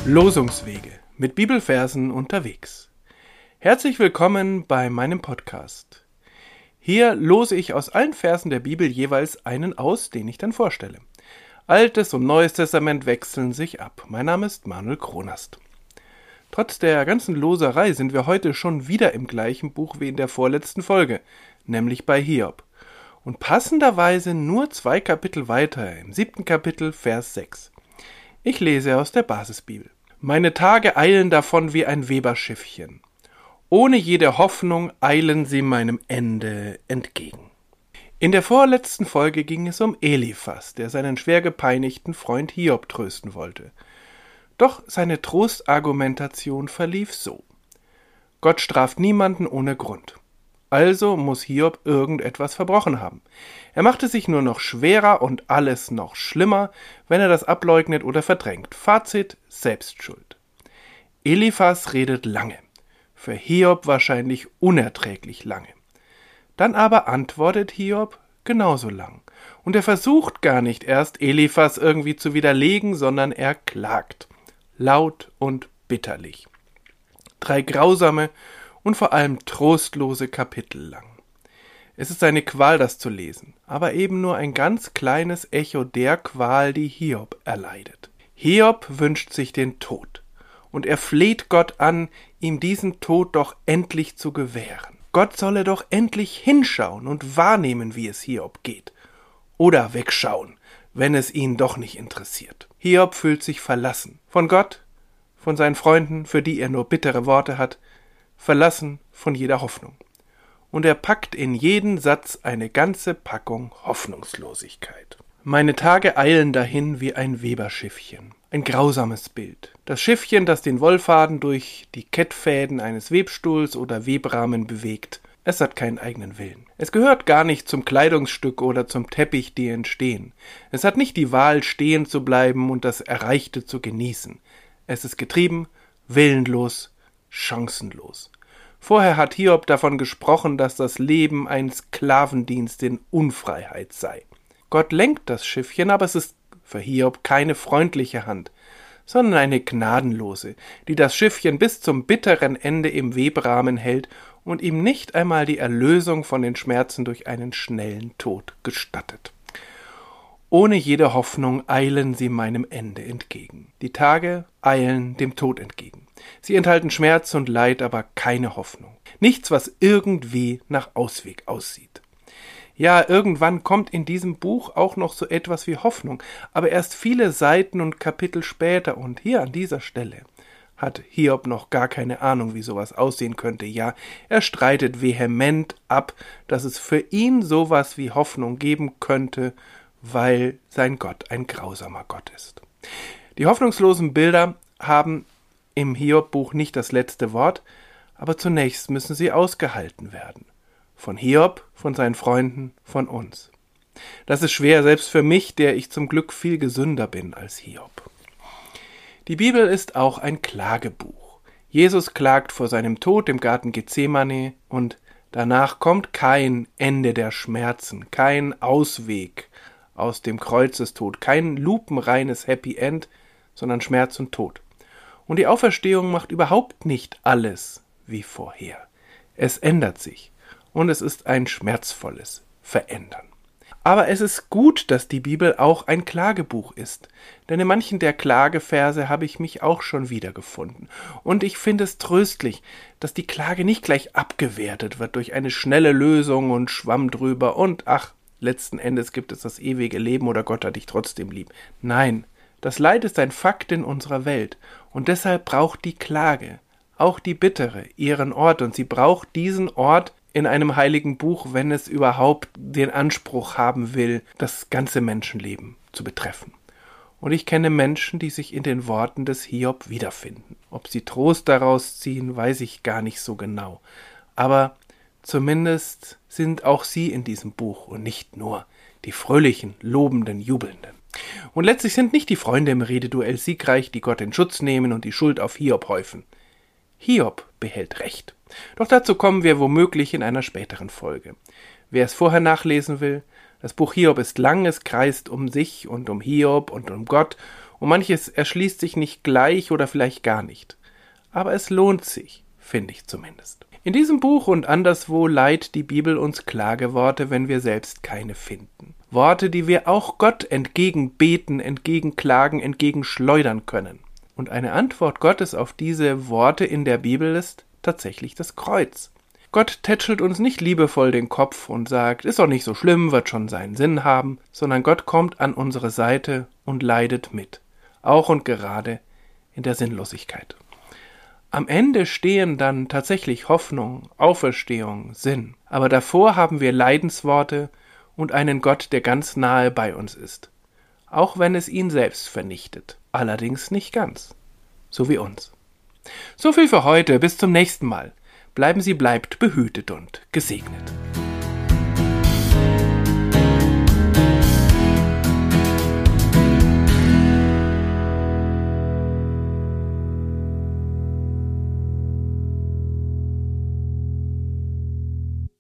Losungswege mit Bibelversen unterwegs. Herzlich willkommen bei meinem Podcast. Hier lose ich aus allen Versen der Bibel jeweils einen aus, den ich dann vorstelle. Altes und Neues Testament wechseln sich ab. Mein Name ist Manuel Kronast. Trotz der ganzen Loserei sind wir heute schon wieder im gleichen Buch wie in der vorletzten Folge, nämlich bei Hiob. Und passenderweise nur 2 Kapitel weiter, im 7. Kapitel, Vers 6. Ich lese aus der Basisbibel. Meine Tage eilen davon wie ein Weberschiffchen. Ohne jede Hoffnung eilen sie meinem Ende entgegen. In der vorletzten Folge ging es um Eliphas, der seinen schwer gepeinigten Freund Hiob trösten wollte. Doch seine Trostargumentation verlief so. Gott straft niemanden ohne Grund. Also muss Hiob irgendetwas verbrochen haben. Er machte sich nur noch schwerer und alles noch schlimmer, wenn er das ableugnet oder verdrängt. Fazit: Selbstschuld. Eliphas redet lange. Für Hiob wahrscheinlich unerträglich lange. Dann aber antwortet Hiob genauso lang. Und er versucht gar nicht erst, Eliphas irgendwie zu widerlegen, sondern er klagt. Laut und bitterlich. 3 grausame und vor allem trostlose Kapitel lang. Es ist eine Qual, das zu lesen, aber eben nur ein ganz kleines Echo der Qual, die Hiob erleidet. Hiob wünscht sich den Tod, und er fleht Gott an, ihm diesen Tod doch endlich zu gewähren. Gott solle doch endlich hinschauen und wahrnehmen, wie es Hiob geht. Oder wegschauen, wenn es ihn doch nicht interessiert. Hiob fühlt sich verlassen. Von Gott, von seinen Freunden, für die er nur bittere Worte hat, verlassen von jeder Hoffnung. Und er packt in jeden Satz eine ganze Packung Hoffnungslosigkeit. Meine Tage eilen dahin wie ein Weberschiffchen. Ein grausames Bild. Das Schiffchen, das den Wollfaden durch die Kettfäden eines Webstuhls oder Webrahmen bewegt. Es hat keinen eigenen Willen. Es gehört gar nicht zum Kleidungsstück oder zum Teppich, die entstehen. Es hat nicht die Wahl, stehen zu bleiben und das Erreichte zu genießen. Es ist getrieben, willenlos, chancenlos. Vorher hat Hiob davon gesprochen, dass das Leben ein Sklavendienst in Unfreiheit sei. Gott lenkt das Schiffchen, aber es ist für Hiob keine freundliche Hand, sondern eine gnadenlose, die das Schiffchen bis zum bitteren Ende im Webrahmen hält und ihm nicht einmal die Erlösung von den Schmerzen durch einen schnellen Tod gestattet. Ohne jede Hoffnung eilen sie meinem Ende entgegen. Die Tage eilen dem Tod entgegen. Sie enthalten Schmerz und Leid, aber keine Hoffnung. Nichts, was irgendwie nach Ausweg aussieht. Ja, irgendwann kommt in diesem Buch auch noch so etwas wie Hoffnung, aber erst viele Seiten und Kapitel später, und hier an dieser Stelle hat Hiob noch gar keine Ahnung, wie sowas aussehen könnte. Ja, er streitet vehement ab, dass es für ihn sowas wie Hoffnung geben könnte, weil sein Gott ein grausamer Gott ist. Die hoffnungslosen Bilder haben im Hiob-Buch nicht das letzte Wort, aber zunächst müssen sie ausgehalten werden. Von Hiob, von seinen Freunden, von uns. Das ist schwer, selbst für mich, der ich zum Glück viel gesünder bin als Hiob. Die Bibel ist auch ein Klagebuch. Jesus klagt vor seinem Tod im Garten Gethsemane und danach kommt kein Ende der Schmerzen, kein Ausweg aus dem Kreuzestod, kein lupenreines Happy End, sondern Schmerz und Tod. Und die Auferstehung macht überhaupt nicht alles wie vorher. Es ändert sich und es ist ein schmerzvolles Verändern. Aber es ist gut, dass die Bibel auch ein Klagebuch ist, denn in manchen der Klageverse habe ich mich auch schon wiedergefunden. Und ich finde es tröstlich, dass die Klage nicht gleich abgewertet wird durch eine schnelle Lösung und Schwamm drüber und letzten Endes gibt es das ewige Leben oder Gott hat dich trotzdem lieb. Nein, das Leid ist ein Fakt in unserer Welt und deshalb braucht die Klage, auch die bittere, ihren Ort und sie braucht diesen Ort in einem heiligen Buch, wenn es überhaupt den Anspruch haben will, das ganze Menschenleben zu betreffen. Und ich kenne Menschen, die sich in den Worten des Hiob wiederfinden. Ob sie Trost daraus ziehen, weiß ich gar nicht so genau. Aber zumindest sind auch sie in diesem Buch und nicht nur die fröhlichen, lobenden, jubelnden. Und letztlich sind nicht die Freunde im Rededuell siegreich, die Gott in Schutz nehmen und die Schuld auf Hiob häufen. Hiob behält Recht. Doch dazu kommen wir womöglich in einer späteren Folge. Wer es vorher nachlesen will, das Buch Hiob ist lang, es kreist um sich und um Hiob und um Gott und manches erschließt sich nicht gleich oder vielleicht gar nicht. Aber es lohnt sich, finde ich zumindest. In diesem Buch und anderswo leiht die Bibel uns Klageworte, wenn wir selbst keine finden. Worte, die wir auch Gott entgegenbeten, entgegenklagen, entgegenschleudern können. Und eine Antwort Gottes auf diese Worte in der Bibel ist tatsächlich das Kreuz. Gott tätschelt uns nicht liebevoll den Kopf und sagt, ist doch nicht so schlimm, wird schon seinen Sinn haben, sondern Gott kommt an unsere Seite und leidet mit, auch und gerade in der Sinnlosigkeit. Am Ende stehen dann tatsächlich Hoffnung, Auferstehung, Sinn, aber davor haben wir Leidensworte und einen Gott, der ganz nahe bei uns ist, auch wenn es ihn selbst vernichtet, allerdings nicht ganz, so wie uns. So viel für heute, bis zum nächsten Mal. Bleibt behütet und gesegnet.